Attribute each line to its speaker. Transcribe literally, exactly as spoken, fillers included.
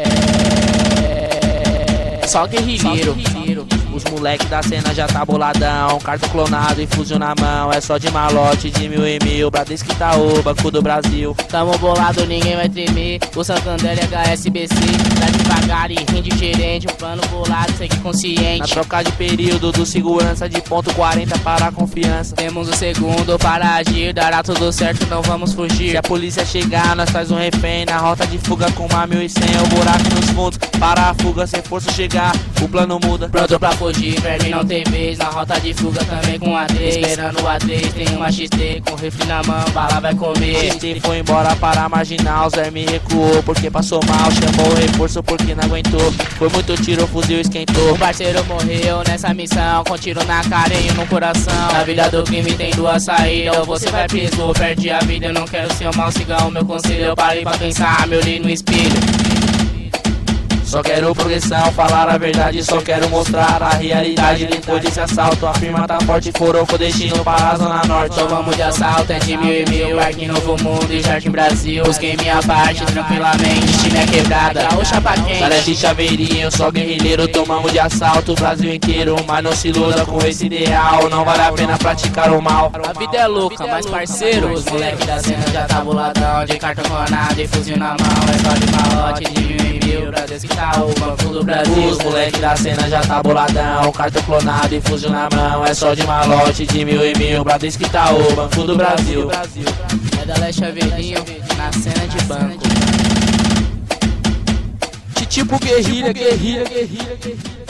Speaker 1: É só guerrilheiro. Os moleque da cena já tá boladão, cartão clonado e fuzil na mão. É só de malote, de mil em mil, Bradesco Itaú, Banco do Brasil.
Speaker 2: Tamo bolado, ninguém vai tremer. O Santander e H S B C, dá devagar e rende gerente. O plano bolado, segue consciente.
Speaker 1: Na troca de período do segurança de ponto quarenta para a confiança.
Speaker 2: Temos o segundo para agir, dará tudo certo, não vamos fugir.
Speaker 1: Se a polícia chegar, nós faz um refém na rota de fuga com uma mil e cem. O buraco nos fundos, para a fuga, sem força chegar, o plano muda.
Speaker 2: Pronto pra fugir, verme não tem vez. Na rota de fuga também com A três. Esperando o A três, tem uma X T com rifle na mão, bala vai comer.
Speaker 1: X T foi embora para marginal, Zé me recuou porque passou mal. Chamou o reforço porque não aguentou. Foi muito tiro, o fuzil esquentou.
Speaker 2: O parceiro morreu nessa missão, com tiro na cara e no coração. Na vida do crime tem duas saídas, ou você vai preso ou perde a vida. Eu não quero ser um mal cigão, meu conselho eu parei pra pensar, me olhei no espelho.
Speaker 1: Só quero progressão, falar a verdade, só quero mostrar a realidade. Depois desse assalto, a firma tá forte, foram com destino para a Zona Norte.
Speaker 2: Só vamos de assalto, é de mil e mil, Parque Novo Mundo e Jardim Brasil. Busquei minha parte tranquilamente, time é quebrada, gaúcha pra quem?
Speaker 1: Cara de chaveirinho, só guerrilheiro, tomamos de assalto o Brasil inteiro. Mas não se iluda com esse ideal, não vale a pena praticar o mal.
Speaker 2: A vida é louca, mas parceiro, os moleque da cena já tá boladão. De cartão clonado e fuzil na mão, é só de malote, de mil e mil, Bradesco Itaú, Banco do Brasil.
Speaker 1: Os moleque da cena já tá boladão, cartão clonado e fuzil na mão. É só de malote, de mil e mil, Bradesco Itaú, Banco do Brasil.
Speaker 2: É da Leste Chaveirinho, na cena de banco.
Speaker 1: Tipo guerrilha, guerrilha, guerrilha, guerrilha.